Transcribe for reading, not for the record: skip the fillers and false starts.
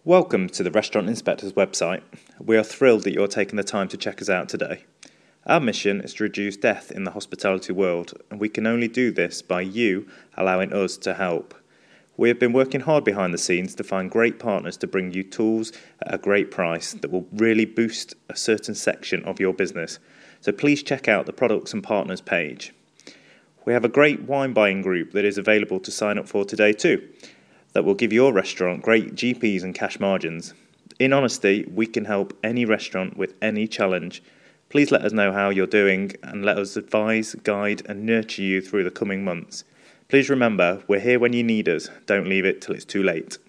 Welcome to the Restaurant Inspector's website. We are thrilled that you're taking the time to check us out today. Our mission is to reduce death in the hospitality world, and we can only do this by you allowing us to help. We have been working hard behind the scenes to find great partners to bring you tools at a great price that will really boost a certain section of your business. So please check out the Products and Partners page. We have a great wine buying group that is available to sign up for today too, that will give your restaurant great GPs and cash margins. In honesty, we can help any restaurant with any challenge. Please let us know how you're doing and let us advise, guide and nurture you through the coming months. Please remember, we're here when you need us. Don't leave it till it's too late.